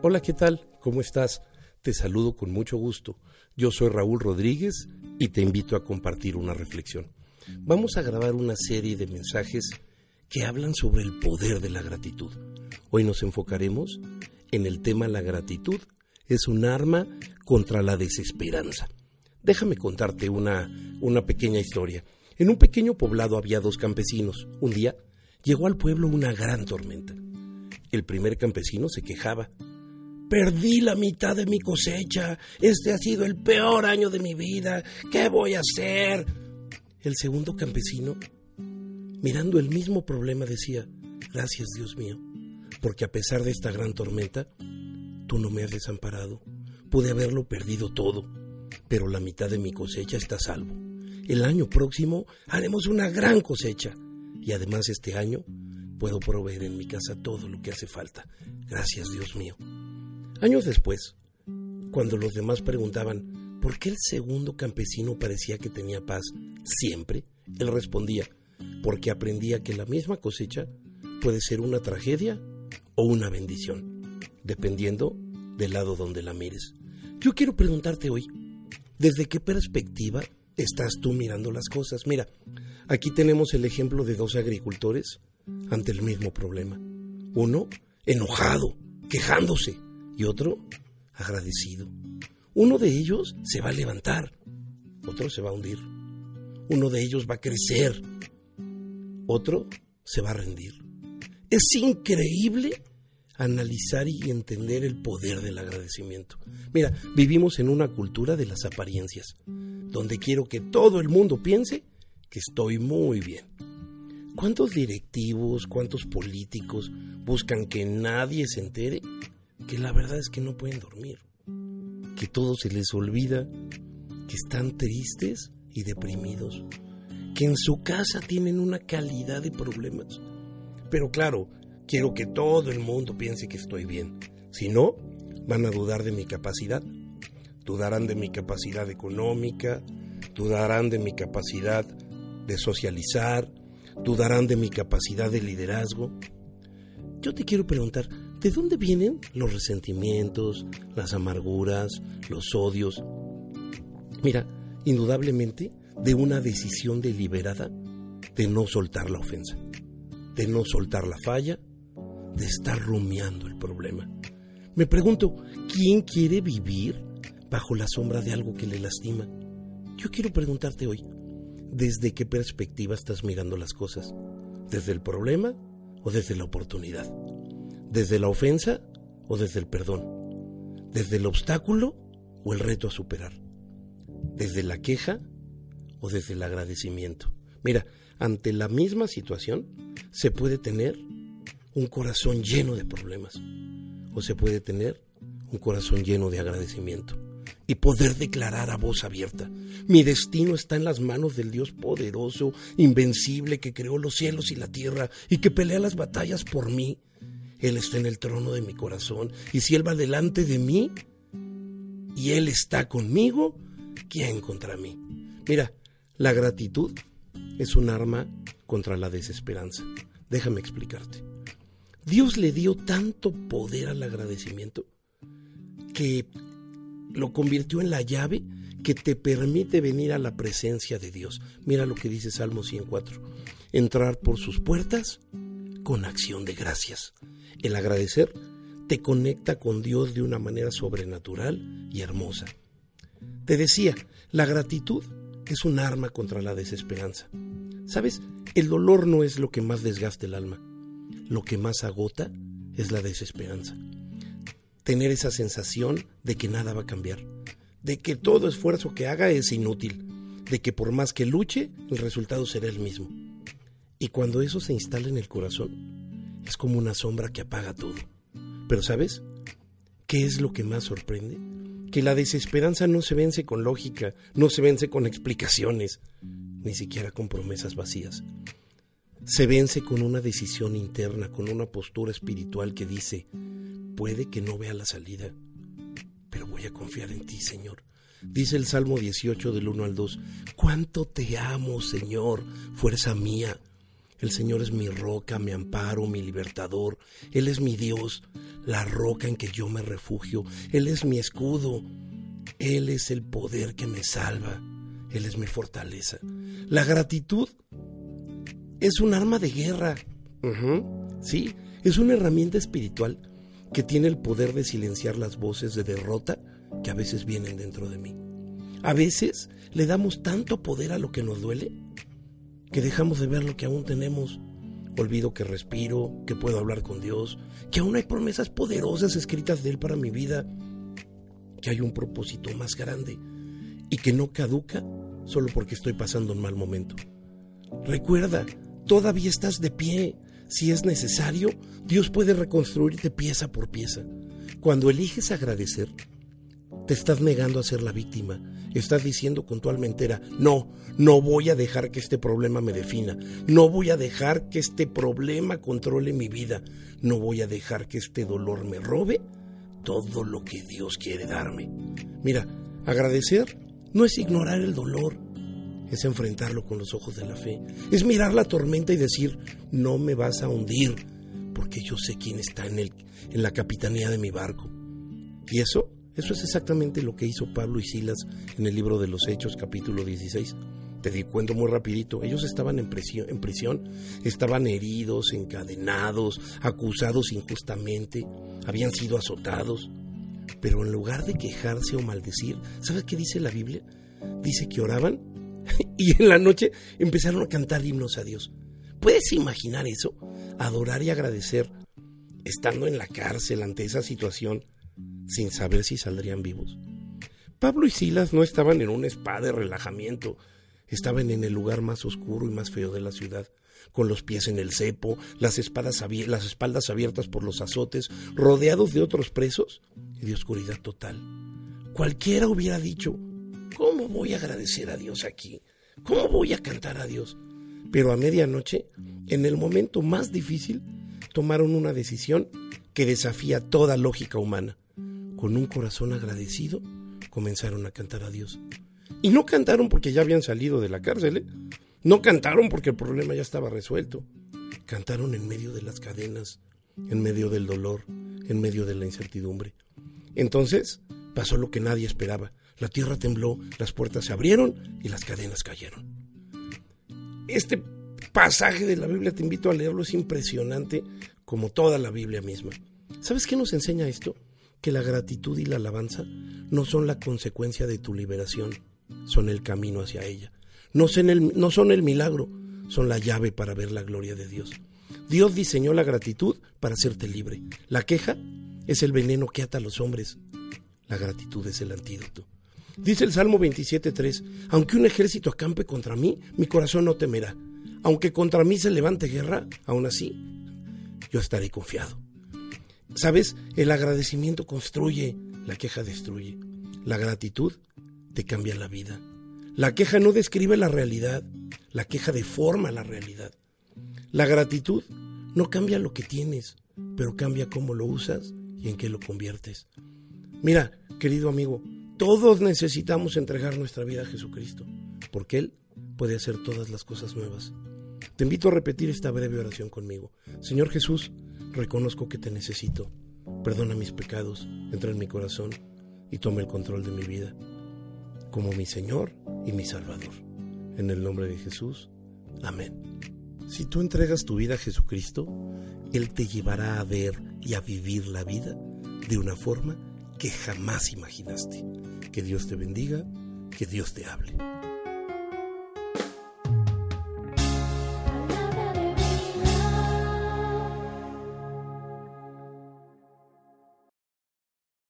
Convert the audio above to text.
Hola, ¿qué tal? ¿Cómo estás? Te saludo con mucho gusto. Yo soy Raúl Rodríguez y te invito a compartir una reflexión. Vamos a grabar una serie de mensajes que hablan sobre el poder de la gratitud. Hoy nos enfocaremos en el tema la gratitud es un arma contra la desesperanza. Déjame contarte una pequeña historia. En un pequeño poblado había 2 campesinos. Un día llegó al pueblo una gran tormenta. El primer campesino se quejaba. Perdí la mitad de mi cosecha. Este ha sido el peor año de mi vida. ¿Qué voy a hacer? El segundo campesino, mirando el mismo problema, decía: gracias, Dios mío, porque a pesar de esta gran tormenta, tú no me has desamparado. Pude haberlo perdido todo, pero la mitad de mi cosecha está a salvo. El año próximo haremos una gran cosecha y además este año puedo proveer en mi casa todo lo que hace falta. Gracias, Dios mío. Años después, cuando los demás preguntaban por qué el segundo campesino parecía que tenía paz siempre, él respondía: porque aprendía que la misma cosecha puede ser una tragedia o una bendición, dependiendo del lado donde la mires. Yo quiero preguntarte hoy, ¿desde qué perspectiva estás tú mirando las cosas? Mira, aquí tenemos el ejemplo de 2 agricultores ante el mismo problema. Uno enojado, quejándose, y otro agradecido. Uno de ellos se va a levantar, otro se va a hundir. Uno de ellos va a crecer, otro se va a rendir. Es increíble analizar y entender el poder del agradecimiento. Mira, vivimos en una cultura de las apariencias, donde quiero que todo el mundo piense que estoy muy bien. ¿Cuántos directivos, cuántos políticos buscan que nadie se entere que la verdad es que no pueden dormir? Que todo se les olvida, que están tristes y deprimidos, que en su casa tienen una calidad de problemas. Pero claro, quiero que todo el mundo piense que estoy bien. Si no, van a dudar de mi capacidad. Dudarán de mi capacidad económica, dudarán de mi capacidad de socializar, dudarán de mi capacidad de liderazgo. Yo te quiero preguntar, ¿de dónde vienen los resentimientos, las amarguras, los odios? Mira, indudablemente de una decisión deliberada de no soltar la ofensa, de no soltar la falla, de estar rumiando el problema. Me pregunto, ¿quién quiere vivir bajo la sombra de algo que le lastima? Yo quiero preguntarte hoy, ¿desde qué perspectiva estás mirando las cosas? ¿Desde el problema o desde la oportunidad? ¿Desde la ofensa o desde el perdón? ¿Desde el obstáculo o el reto a superar? ¿Desde la queja o desde el agradecimiento? Mira, ante la misma situación se puede tener un corazón lleno de problemas o se puede tener un corazón lleno de agradecimiento y poder declarar a voz abierta: mi destino está en las manos del Dios poderoso, invencible, que creó los cielos y la tierra y que pelea las batallas por mí. Él está en el trono de mi corazón, y si Él va delante de mí y Él está conmigo, ¿quién contra mí? Mira, la gratitud es un arma contra la desesperanza. Déjame explicarte. Dios le dio tanto poder al agradecimiento que lo convirtió en la llave que te permite venir a la presencia de Dios. Mira lo que dice Salmo 104. Entrar por sus puertas con acción de gracias. El agradecer te conecta con Dios de una manera sobrenatural y hermosa. Te decía, la gratitud es un arma contra la desesperanza. ¿Sabes? El dolor no es lo que más desgasta el alma. Lo que más agota es la desesperanza. Tener esa sensación de que nada va a cambiar, de que todo esfuerzo que haga es inútil, de que por más que luche, el resultado será el mismo. Y cuando eso se instala en el corazón, es como una sombra que apaga todo. Pero ¿sabes qué es lo que más sorprende? Que la desesperanza no se vence con lógica, no se vence con explicaciones, ni siquiera con promesas vacías. Se vence con una decisión interna, con una postura espiritual que dice: puede que no vea la salida, pero voy a confiar en ti, Señor. Dice el Salmo 18 del 1 al 2, cuánto te amo, Señor, fuerza mía. El Señor es mi roca, mi amparo, mi libertador. Él es mi Dios, la roca en que yo me refugio. Él es mi escudo. Él es el poder que me salva. Él es mi fortaleza. La gratitud es un arma de guerra. Sí, es una herramienta espiritual que tiene el poder de silenciar las voces de derrota que a veces vienen dentro de mí. A veces le damos tanto poder a lo que nos duele que dejamos de ver lo que aún tenemos. Olvido que respiro, que puedo hablar con Dios, que aún hay promesas poderosas escritas de Él para mi vida, que hay un propósito más grande y que no caduca solo porque estoy pasando un mal momento. Recuerda, todavía estás de pie. Si es necesario, Dios puede reconstruirte pieza por pieza. Cuando eliges agradecer, te estás negando a ser la víctima. Estás diciendo con tu alma entera, no voy a dejar que este problema me defina. No voy a dejar que este problema controle mi vida. No voy a dejar que este dolor me robe todo lo que Dios quiere darme. Mira, agradecer no es ignorar el dolor, es enfrentarlo con los ojos de la fe. Es mirar la tormenta y decir, no me vas a hundir, porque yo sé quién está en la capitanía de mi barco. Y eso es exactamente lo que hizo Pablo y Silas en el libro de los Hechos, capítulo 16. Te di cuento muy rapidito. Ellos estaban en prisión, estaban heridos, encadenados, acusados injustamente, habían sido azotados. Pero en lugar de quejarse o maldecir, ¿sabes qué dice la Biblia? Dice que oraban y en la noche empezaron a cantar himnos a Dios. ¿Puedes imaginar eso? Adorar y agradecer estando en la cárcel ante esa situación sin saber si saldrían vivos. Pablo y Silas no estaban en un spa de relajamiento, estaban en el lugar más oscuro y más feo de la ciudad, con los pies en el cepo, las espaldas abiertas por los azotes, rodeados de otros presos y de oscuridad total. Cualquiera hubiera dicho, ¿cómo voy a agradecer a Dios aquí? ¿Cómo voy a cantar a Dios? Pero a medianoche, en el momento más difícil, tomaron una decisión que desafía toda lógica humana. Con un corazón agradecido, comenzaron a cantar a Dios. Y no cantaron porque ya habían salido de la cárcel, No cantaron porque el problema ya estaba resuelto. Cantaron en medio de las cadenas, en medio del dolor, en medio de la incertidumbre. Entonces pasó lo que nadie esperaba. La tierra tembló, las puertas se abrieron y las cadenas cayeron. Este pasaje de la Biblia, te invito a leerlo, es impresionante como toda la Biblia misma. ¿Sabes qué nos enseña esto? Que la gratitud y la alabanza no son la consecuencia de tu liberación, son el camino hacia ella. No son el milagro, son la llave para ver la gloria de Dios. Dios diseñó la gratitud para hacerte libre. La queja es el veneno que ata a los hombres. La gratitud es el antídoto. Dice el Salmo 27:3, aunque un ejército acampe contra mí, mi corazón no temerá. Aunque contra mí se levante guerra, aún así, yo estaré confiado. ¿Sabes? El agradecimiento construye, la queja destruye. La gratitud te cambia la vida. La queja no describe la realidad, la queja deforma la realidad. La gratitud no cambia lo que tienes, pero cambia cómo lo usas y en qué lo conviertes. Mira, querido amigo, todos necesitamos entregar nuestra vida a Jesucristo, porque Él puede hacer todas las cosas nuevas. Te invito a repetir esta breve oración conmigo. Señor Jesús, reconozco que te necesito. Perdona mis pecados, entra en mi corazón y toma el control de mi vida, como mi Señor y mi Salvador. En el nombre de Jesús, amén. Si tú entregas tu vida a Jesucristo, Él te llevará a ver y a vivir la vida de una forma que jamás imaginaste. Que Dios te bendiga, que Dios te hable.